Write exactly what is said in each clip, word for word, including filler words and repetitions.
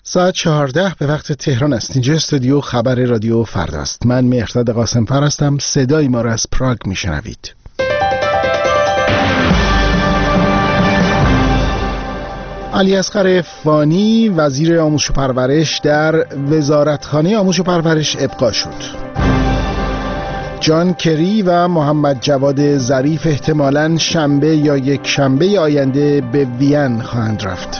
ساعت چهارده به وقت تهران است. اینجا استودیو خبر رادیو فرداست. من مهرداد قاسم‌فر هستم. صدای ما را از پراگ میشنوید. علیاصغر فانی وزیر آموزش و پرورش در وزارتخانه آموزش و پرورش ابقا شد. جان کری و محمد جواد ظریف احتمالاً شنبه یا یک شنبه آینده به وین خواهند رفت.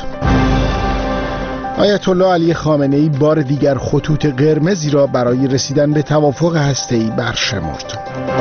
آیت الله علی خامنه‌ای بار دیگر خطوط قرمزی را برای رسیدن به توافق هسته‌ای برشمرد.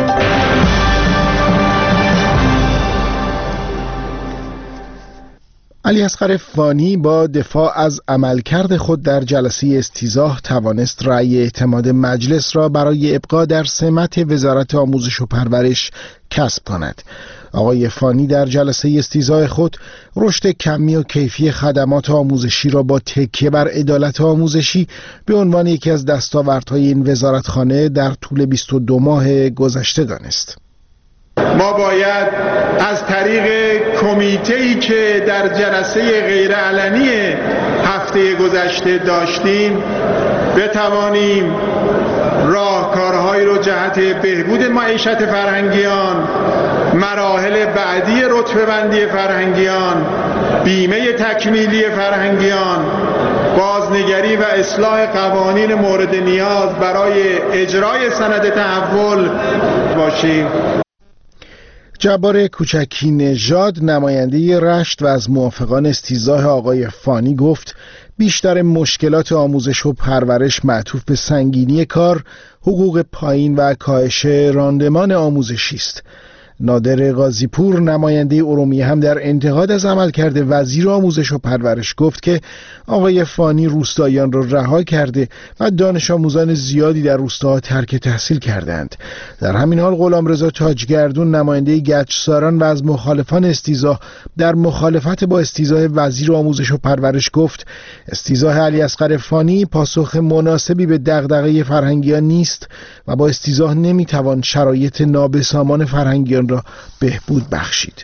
علیاصغر فانی با دفاع از عملکرد خود در جلسه استیضاح توانست رأی اعتماد مجلس را برای ابقا در سمت وزارت آموزش و پرورش کسب کند. آقای فانی در جلسه استیضاح خود رشد کمی و کیفی خدمات آموزشی را با تکیه بر عدالت آموزشی به عنوان یکی از دستاوردهای این وزارتخانه در طول بیست و دو ماه گذشته دانست. ما باید از طریق کمیته‌ای که در جلسه غیرعلنی هفته گذشته داشتیم بتوانیم راهکارهایی رو جهت بهبود معیشت فرهنگیان، مراحل بعدی رتبه‌بندی فرهنگیان، بیمه تکمیلی فرهنگیان، بازنگری و اصلاح قوانین مورد نیاز برای اجرای سند تحول باشیم. جبار کوچکی نژاد نماینده رشت و از موافقان استیضاح آقای فانی گفت بیشتر مشکلات آموزش و پرورش معطوف به سنگینی کار، حقوق پایین و کاهش راندمان آموزشی است. نادر قاضی‌پور نماینده ارومیه هم در انتقاد از عملکرد وزیر آموزش و پرورش گفت که آقای فانی روستاییان را رها کرده و دانش آموزان زیادی در روستاها ترک تحصیل کردند. در همین حال غلامرضا تاجگردون نماینده گچساران و از مخالفان استیضاح در مخالفت با استیضاح وزیر آموزش و پرورش گفت استیضاح علیاصغر فانی پاسخ مناسبی به دغدغه فرهنگیان نیست و با استیضاح نمیتوان شرایط نابسامان فرهنگیان را بهبود بخشید.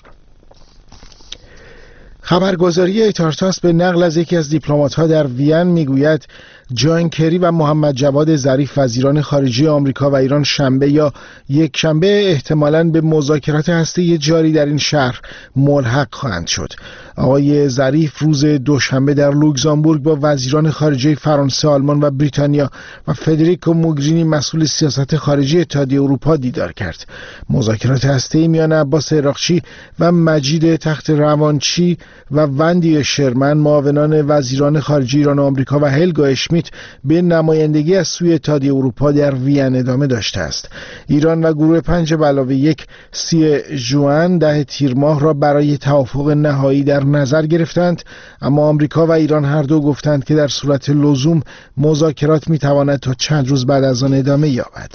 خبرگزاری ایتارتاس به نقل از یکی از دیپلمات‌ها در وین میگوید جان کری و محمد جواد ظریف وزیران خارجه آمریکا و ایران شنبه یا یک شنبه احتمالاً به مذاکرات هسته‌ای جاری در این شهر ملحق خواهند شد. آقای ظریف روز دوشنبه در لوکزامبورگ با وزیران خارجه فرانسه، آلمان و بریتانیا و فدریکو موگرینی مسئول سیاست خارجی اتحادیه اروپا دیدار کرد. مذاکرات هسته‌ای میان عباس عراقچی و مجید تخت روانچی و وندی شرمن معاونان وزیران خارجه ایران و آمریکا و هلگا اشمیت به نمایندگی از سوی اتحادیه اروپا در وین ادامه داشته است. ایران و گروه پنج به علاوه یک سی ژوئن ده تیر ماه را برای توافق نهایی در نظر گرفتند، اما آمریکا و ایران هر دو گفتند که در صورت لزوم مذاکرات میتواند تا چند روز بعد از آن ادامه یابد.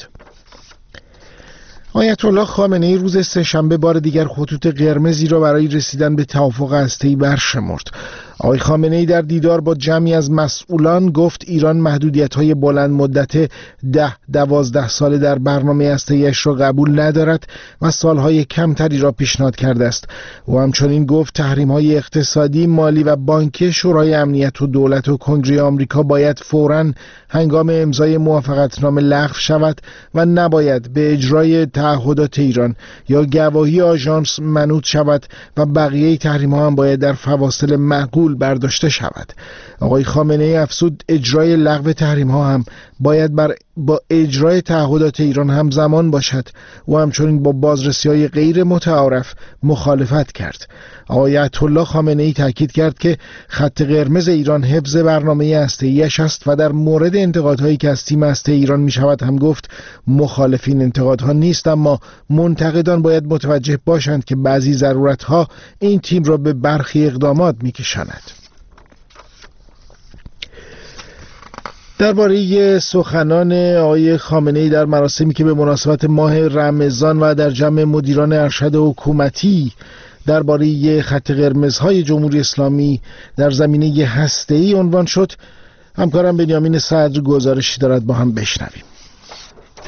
آیت الله خامنه‌ای روز سه‌شنبه بار دیگر خطوط قرمزی را برای رسیدن به توافق هسته‌ای برشمرد. آقای خامنه‌ای در دیدار با جمعی از مسئولان گفت ایران محدودیت‌های بلند مدت ده دوازده ساله در برنامه هسته‌ایش را قبول ندارد و سالهای کمتری را پیشنهاد کرده است. او همچنین گفت تحریم‌های اقتصادی، مالی و بانکی شورای امنیت و دولت و کنگره آمریکا باید فوراً هنگام امضای موافقتنامه لغو شود و نباید به اجرای تعهدات ایران یا گواهی آژانس منوط شود و بقیه تحریم‌ها هم باید در فواصل معقول برداشته شود. آقای خامنه‌ای افزود اجرای لغو تحریم‌ها هم باید بر با اجرای تعهدات ایران همزمان باشد و همچنین با بازرسی‌های غیر متعارف مخالفت کرد. آقای آیت الله خامنه‌ای تاکید کرد که خط قرمز ایران حفظ برنامه هسته‌ایش است و در مورد انتقادهایی که از تیم هسته‌ای ایران می‌شود هم گفت مخالفین انتقادها نیست، اما منتقدان باید متوجه باشند که بعضی ضرورت‌ها این تیم را به برخی اقدامات می‌کشاند. درباره سخنان آقای خامنه‌ای در مراسمی که به مناسبت ماه رمضان و در جمع مدیران ارشد حکومتی درباره خط قرمزهای جمهوری اسلامی در زمینه هسته‌ای عنوان شد، همکارم بنیامین صدر گزارشی دارد، با هم بشنویم.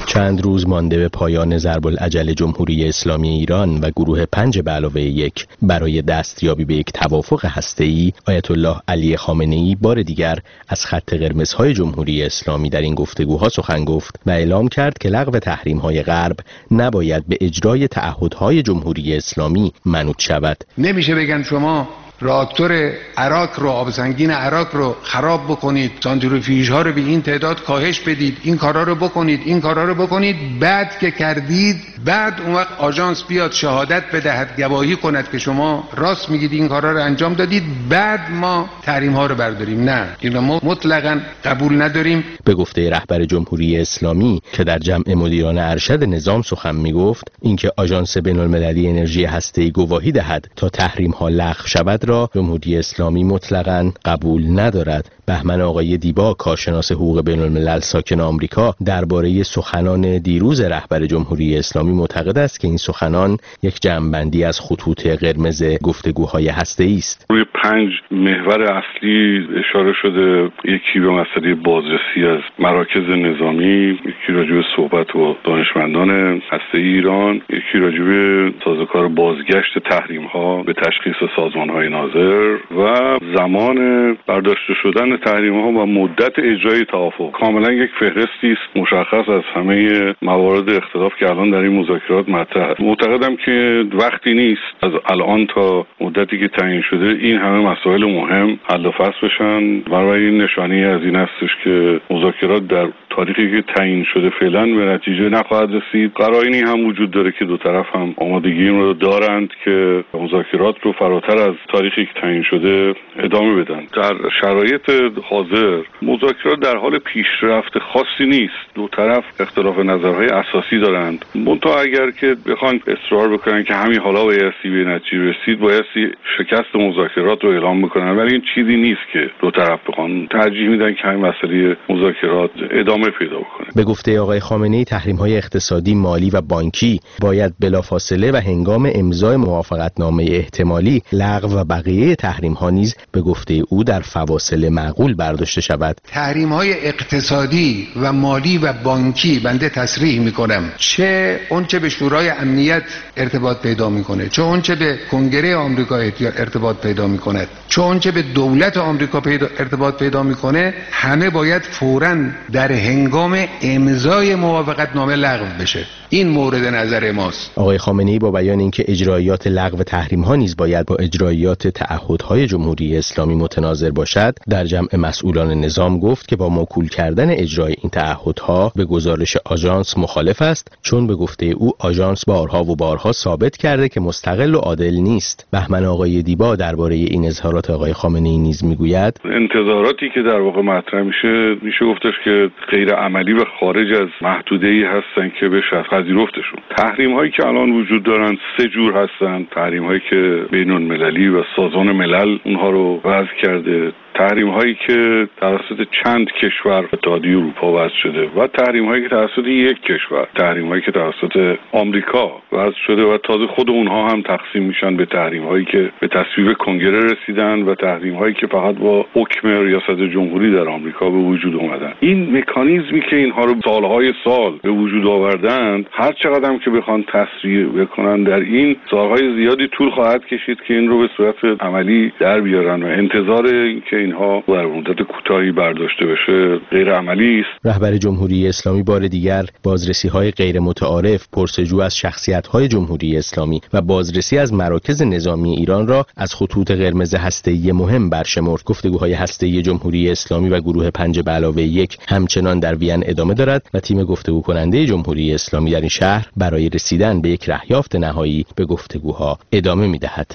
چند روز مانده به پایان ضرب العجل جمهوری اسلامی ایران و گروه پنج به علاوه یک برای دستیابی به یک توافق هسته‌ای، آیت الله علی خامنه‌ای بار دیگر از خط قرمزهای جمهوری اسلامی در این گفتگوها سخن گفت و اعلام کرد که لغو تحریم‌های غرب نباید به اجرای تعهدهای جمهوری اسلامی منوط شود. نمیشه بگن شما راکتور عراق رو، آب سنگین عراق رو خراب بکنید، سانتریفیوژ ها رو به این تعداد کاهش بدید، این کارا رو بکنید، این کارا رو بکنید، بعد که کردید بعد اون وقت آژانس بیاد شهادت بدهد، گواهی کند که شما راست میگید این کارا رو انجام دادید، بعد ما تحریم ها رو برداریم. نه، این ما مطلقاً قبول نداریم. به گفته رهبر جمهوری اسلامی که در جمع مدیران ارشد نظام سخن میگفت، اینکه آژانس بین‌المللی انرژی هسته‌ای گواهی دهد تا تحریم ها لغو شود را جمهوری اسلامی مطلقاً قبول ندارد. بهمن آقای دیبا، کارشناس حقوق بین‌الملل ساکن آمریکا، درباره سخنان دیروز رهبر جمهوری اسلامی معتقد است که این سخنان یک جمع‌بندی از خطوط قرمز گفتگوهای هسته‌ای است. روی پنج محور اصلی اشاره شده. یکی به مسئله بازرسی از مراکز نظامی، یکی راجع به صحبت با دانشمندان هسته‌ای ایران، یکی راجع به سازوکار بازگشت تحریم‌ها به تشخیص سازمان‌های ناظر و زمان برداشته شدن تحریم‌ها و مدت اجرای توافق. کاملا یک فهرستی است مشخص از همه موارد اختلاف که الان در این مذاکرات مطرح است. معتقدم که وقتی نیست از الان تا مدتی که تعیین شده این همه مسائل مهم حل و فصل بشن. برای این نشانی از این هستش که مذاکرات در تاریخی که تعیین شده فعلا به نتیجه نخواهد رسید. قرائنی هم وجود داره که دو طرف هم آمادگی این رو دارند که مذاکرات رو فراتر از تاریخی که تعیین شده ادامه بدن. در شرایط حاضر مذاکرات در حال پیشرفت خاصی نیست. دو طرف اختلاف نظرهای اساسی دارند. منتها اگر که بخوان اصرار بکنن که همین حالا بایستی به نتیجه رسید، بایستی شکست مذاکرات رو اعلام بکنن، ولی این چیزی نیست که دو طرف بخوان. ترجیح میدن که همین مسئله مذاکرات ادامه پیدا بکنه. به گفته آقای خامنه‌ای، تحریم‌های اقتصادی، مالی و بانکی باید بلافاصله و هنگام امضای موافقتنامه احتمالی لغو و بقیه تحریم‌ها نیز به گفته او در فواصل معقول برداشته شود. تحریم‌های اقتصادی و مالی و بانکی بنده تصریح می‌کنم، چه اون چه به شورای امنیت ارتباط پیدا می‌کنه، چه اون چه به کنگره آمریکا ارتباط پیدا می‌کند، چه اون چه به دولت آمریکا پیدا ارتباط پیدا می‌کنه، همه باید فوراً در هنگام امضای موافقتنامه لغو بشه. این مورد نظر ماست. آقای خامنه‌ای با بیان اینکه اجرایات لغو تحریم‌ها نیز باید با اجرایات تعهدهای جمهوری اسلامی متناظر باشد، در جمع مسئولان نظام گفت که با موکول کردن اجرای این تعهدها به گزارش آژانس مخالف است، چون به گفته او آژانس بارها و بارها ثابت کرده که مستقل و عادل نیست. بهمن آقای دیبا درباره این اظهارات آقای خامنه‌ای نیز میگوید انتظاراتی که در واقع مطرح میشه میشه گفتش که غیر عملی و خارج از محدوده‌ای هستن که بشه پذیرفتشون. تحریم‌هایی که الان وجود دارن سه جور هستن. تحریم‌هایی که بین‌المللی و سازمان ملل اونها رو وضع کرده، تحریم هایی که توسط چند کشور اتحادیه اروپا وضع شده و تحریم هایی که توسط یک کشور، تحریم هایی که توسط آمریکا وضع شده و تازه خود اونها هم تقسیم میشن به تحریم هایی که به تصویب کنگره رسیدن و تحریم هایی که فقط با حکم ریاست جمهوری در آمریکا به وجود اومدن. این مکانیزمی که اینها رو سالهای سال به وجود آوردند، هر چقدر هم که بخوان تسریع بکنن در این سالهای زیادی طول خواهد کشید که این رو به صورت عملی در بیارن و انتظار اینکه اینها در مدت کوتاهی برداشته بشه غیر عملی است. رهبر جمهوری اسلامی بار دیگر بازرسی‌های غیر متعارف، پرسجو از شخصیت‌های جمهوری اسلامی و بازرسی از مراکز نظامی ایران را از خطوط قرمز هسته‌ای مهم برشمرد. گفتگوهای هسته‌ای جمهوری اسلامی و گروه پنج به علاوه یک همچنان در وین ادامه دارد و تیم گفتگو کننده جمهوری اسلامی در این شهر برای رسیدن به یک رهیافت نهایی به گفتگوها ادامه می‌دهد.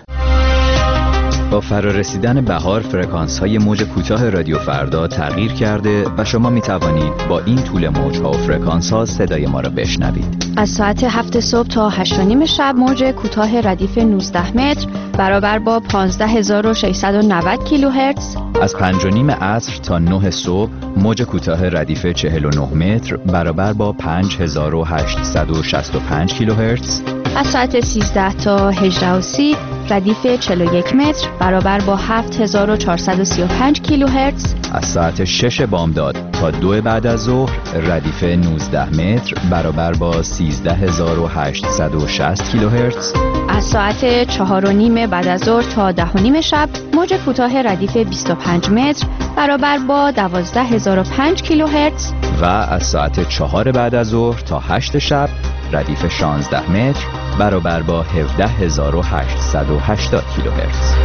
با فرارسیدن بهار فرکانس‌های موج کوتاه رادیو فردا تغییر کرده و شما می توانید با این طول موج‌ها و فرکانس‌ها صدای ما را بشنوید. از ساعت هفت صبح تا هشت و نیم شب موج کوتاه ردیف نوزده متر برابر با پانزده هزار و ششصد و نود کیلوهرتز. از پنج و نیم عصر تا نه صبح موج کوتاه ردیف چهل و نه متر برابر با پنج هزار و هشتصد و شصت و پنج کیلوهرتز. از ساعت سیزده تا هجده و سی ردیف چهل و یک متر برابر با هفت هزار و چهارصد و سی و پنج کیلوهرتز. از ساعت شش بامداد تا تا دو بعد از ظهر ردیف نوزده متر برابر با سیزده هزار و هشتصد و شصت کیلوهرتز. از ساعت چهار و نیم بعد از ظهر تا ده و نیم شب موج کوتاه ردیف بیست و پنج متر برابر با دوازده هزار و پنج کیلوهرتز و از ساعت چهار بعد از ظهر تا هشت شب ردیف شانزده متر برابر با هفده هزار و هشتصد و هشتاد کیلوهرتز.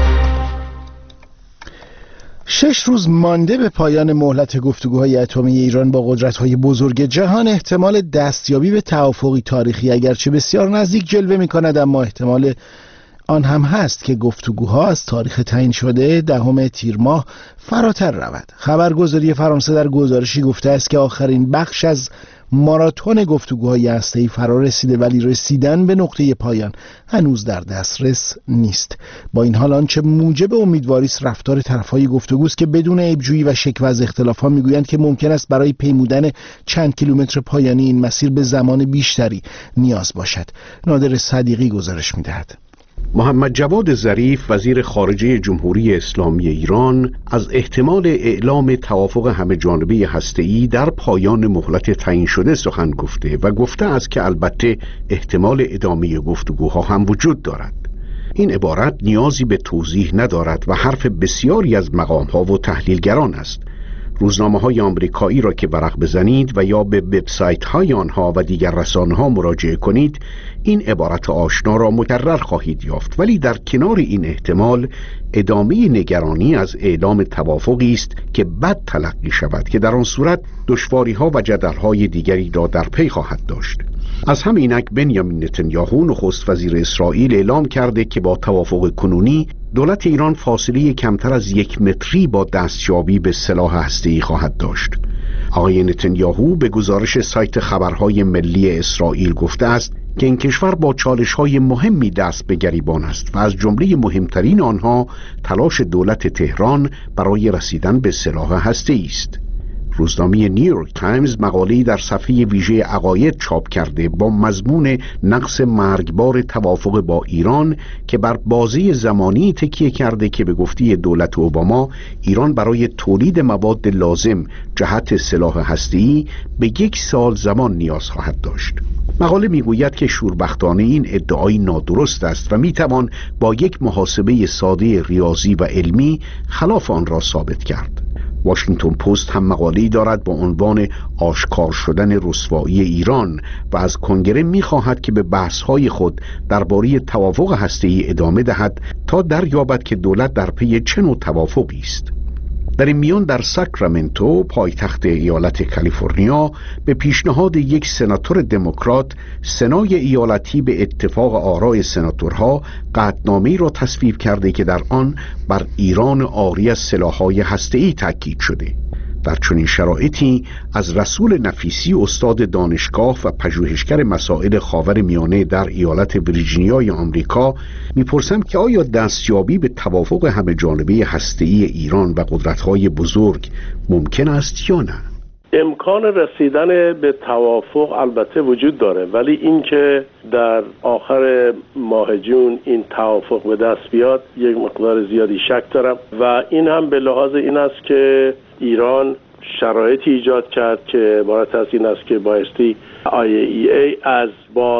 شش روز مانده به پایان مهلت گفتگوهای اتمی ایران با قدرت‌های بزرگ جهان، احتمال دستیابی به توافقی تاریخی اگرچه بسیار نزدیک جلوه می‌کند، اما احتمال آن هم هست که گفتگوها از تاریخ تعیین شده دهم تیر ماه فراتر رود. خبرگزاری فرانسه در گزارشی گفته است که آخرین بخش از ماراتون گفتگوهای هسته‌ای فرا رسیده، ولی رسیدن به نقطه پایان هنوز در دسترس نیست. با این حال آنچه موجب امیدواری است رفتار طرف‌های گفتگوست که بدون عیب‌جویی و شکوه از اختلاف‌ها میگویند که ممکن است برای پیمودن چند کیلومتر پایانی این مسیر به زمان بیشتری نیاز باشد. نادر صدیقی گزارش می‌دهد. محمد جواد ظریف وزیر خارجه جمهوری اسلامی ایران از احتمال اعلام توافق همه جانبه هسته‌ای در پایان مهلت تعیین شده سخن گفته و گفته است که البته احتمال ادامه گفتگوها هم وجود دارد. این عبارت نیازی به توضیح ندارد و حرف بسیاری از مقام‌ها و تحلیلگران است. روزنامه‌های آمریکایی را که ورق بزنید و یا به وبسایت‌های آنها و دیگر رسانه‌ها مراجعه کنید، این عبارت آشنا را مکرر خواهید یافت. ولی در کنار این احتمال ادامه نگرانی از اعلام توافقی است که بد تلقی شود، که در آن صورت دشواری‌ها و جدل‌های دیگری را در پی خواهد داشت. از همینک بنیامین نتانیاهو نخست وزیر اسرائیل اعلام کرده که با توافق کنونی دولت ایران فاصله کمتر از یک متری با دستیابی به سلاح هسته‌ای خواهد داشت. آقای نتانیاهو به گزارش سایت خبرهای ملی اسرائیل گفته است که این کشور با چالش‌های مهمی دست به گریبان است و از جمله مهمترین آنها تلاش دولت تهران برای رسیدن به سلاح هسته‌ای است. روزنامه نیویورک تایمز مقاله‌ای در صفحه ویژه عقاید چاپ کرده با مضمون نقص مرگبار توافق با ایران که بر بازه زمانی تکیه کرده که به گفته دولت اوباما ایران برای تولید مواد لازم جهت سلاح هسته‌ای به یک سال زمان نیاز خواهد داشت. مقاله میگوید که شوربختانه این ادعای نادرست است و میتوان با یک محاسبه ساده ریاضی و علمی خلاف آن را ثابت کرد. واشنگتن پست هم مقاله‌ای دارد با عنوان آشکار شدن رسوایی ایران و از کنگره می‌خواهد که به بحث‌های خود درباره توافق هسته‌ای ادامه دهد تا دریابد که دولت در پی چه نوع توافقی است. در این میان در ساکرامنتو پایتخت ایالت کالیفرنیا به پیشنهاد یک سناتور دموکرات سنای ایالتی به اتفاق آراء سناتورها قطعنامه‌ای را تصویب کرده که در آن بر ایران عاری از سلاح‌های هسته‌ای تاکید شده. در چنین شرایطی از رسول نفیسی استاد دانشگاه و پژوهشگر مسائل خاورمیانه در ایالت ویرجینیای آمریکا میپرسم که آیا دستیابی به توافق همه جانبه هسته‌ای ایران و قدرت‌های بزرگ ممکن است یا نه؟ امکان رسیدن به توافق البته وجود داره، ولی اینکه در آخر ماه جون این توافق به دست بیاد یک مقدار زیادی شک دارم و این هم به لحاظ این است که ایران شرایطی ایجاد کرد که عبارت از این است که بایستی آی ای ای از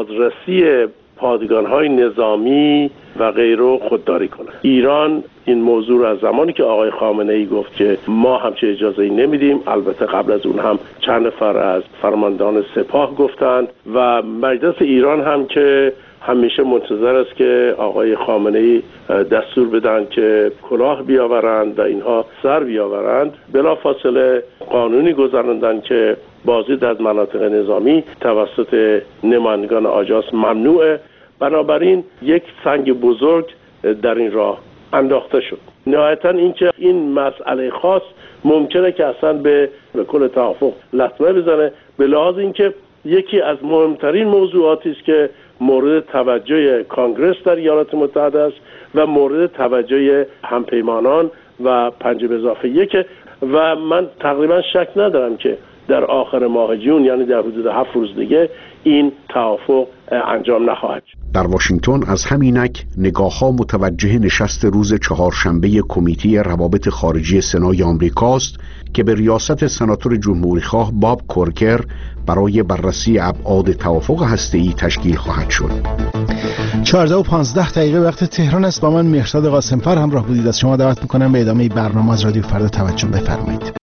بازرسی پادگان‌های نظامی و غیره خودداری کنه. ایران این موضوع از زمانی که آقای خامنه‌ای گفت که ما همچه اجازه‌ای نمیدیم، البته قبل از اون هم چند نفر از فرماندهان سپاه گفتند و مجلس ایران هم که همیشه منتظر است که آقای خامنه‌ای دستور بدن که کلاه بیاورند و اینها سر بیاورند، بلافاصله قانونی گذراندن که بازدید از مناطق نظامی توسط نمایندگان آژانس ممنوعه. بنابراین یک سنگ بزرگ در این راه انداخته شد. نهایتاً اینکه این مسئله خاص ممکنه که اصلا به به کل توافق لطمه بزنه، به لحاظ اینکه یکی از مهمترین موضوعاتی است که مورد توجه کانگرس در ایالات متحده است و مورد توجه همپیمانان و پنج به اضافه یک و من تقریبا شک ندارم که در آخر ماه جون، یعنی در حدود هفت روز دیگه، این توافق انجام نخواهد شد. در واشنگتن از همینک نگاه‌ها متوجه نشست روز چهارشنبه کمیته روابط خارجی سنای آمریکاست که به ریاست سناتور جمهوریخواه باب کورکر برای بررسی ابعاد توافق هسته‌ای تشکیل خواهد شد. چهارده و پانزده دقیقه وقت تهران است. با من مهرداد قاسمفر همراه بودید. از شما دعوت می‌کنم به ادامه برنامه از رادیو فردا توجه بفرمایید.